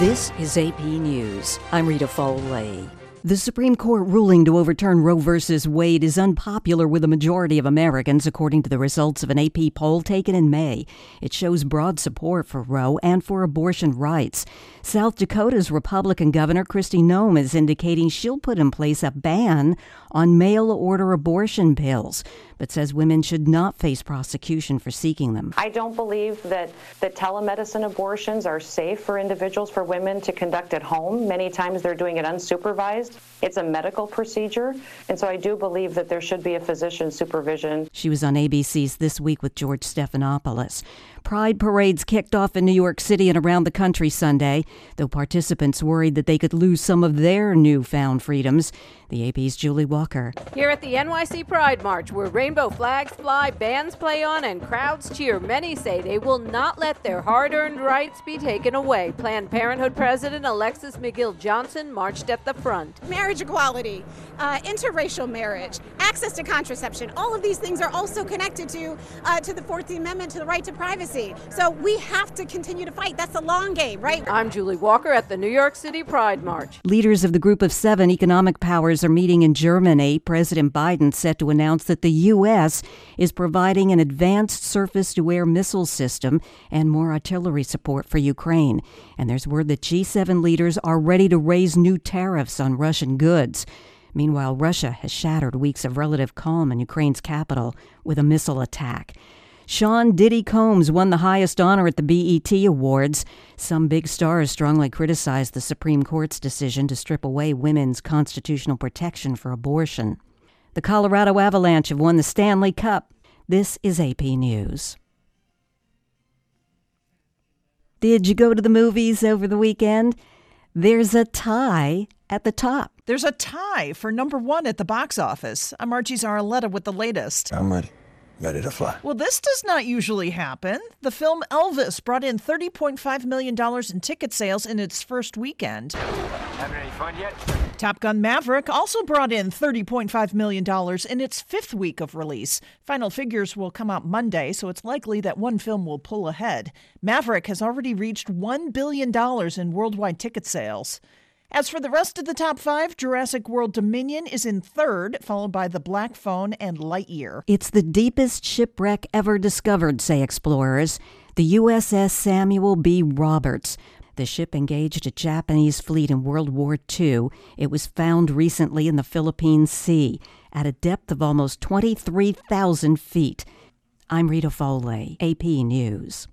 This is AP News. I'm Rita Foley. The Supreme Court ruling to overturn Roe v. Wade is unpopular with a majority of Americans, according to the results of an AP poll taken in May. It shows broad support for Roe and for abortion rights. South Dakota's Republican Governor Kristi Noem is indicating she'll put in place a ban on mail-order abortion pills, but says women should not face prosecution for seeking them. I don't believe that telemedicine abortions are safe for individuals, for women to conduct at home. Many times they're doing it unsupervised. It's a medical procedure, and so I do believe that there should be a physician supervision. She was on ABC's This Week with George Stephanopoulos. Pride parades kicked off in New York City and around the country Sunday, though participants worried that they could lose some of their newfound freedoms. The AP's Julie Walker. Here at the NYC Pride March, where rainbow flags fly, bands play on, and crowds cheer, many say they will not let their hard-earned rights be taken away. Planned Parenthood President Alexis McGill Johnson marched at the front. Marriage equality, interracial marriage, access to contraception, all of these things are also connected to the 14th Amendment, to the right to privacy. So we have to continue to fight. That's the long game, right? I'm Julie Walker at the New York City Pride March. Leaders of the Group of Seven economic powers are meeting in Germany. President Biden set to announce that the U.S. is providing an advanced surface-to-air missile system and more artillery support for Ukraine. And there's word that G7 leaders are ready to raise new tariffs on Russian goods. Meanwhile, Russia has shattered weeks of relative calm in Ukraine's capital with a missile attack. Sean Diddy Combs won the highest honor at the BET Awards. Some big stars strongly criticized the Supreme Court's decision to strip away women's constitutional protection for abortion. The Colorado Avalanche have won the Stanley Cup. This is AP News. Did you go to the movies over the weekend? There's a tie at the top. There's a tie for number one at the box office. I'm Archie Zaraletta with the latest. I'm ready to fly. Well, this does not usually happen. The film Elvis brought in $30.5 million in ticket sales in its first weekend. Having any fun yet? Top Gun Maverick also brought in $30.5 million in its fifth week of release. Final figures will come out Monday, so it's likely that one film will pull ahead. Maverick has already reached $1 billion in worldwide ticket sales. As for the rest of the top five, Jurassic World Dominion is in third, followed by The Black Phone and Lightyear. It's the deepest shipwreck ever discovered, say explorers. The USS Samuel B. Roberts. The ship engaged a Japanese fleet in World War II. It was found recently in the Philippine Sea at a depth of almost 23,000 feet. I'm Rita Foley, AP News.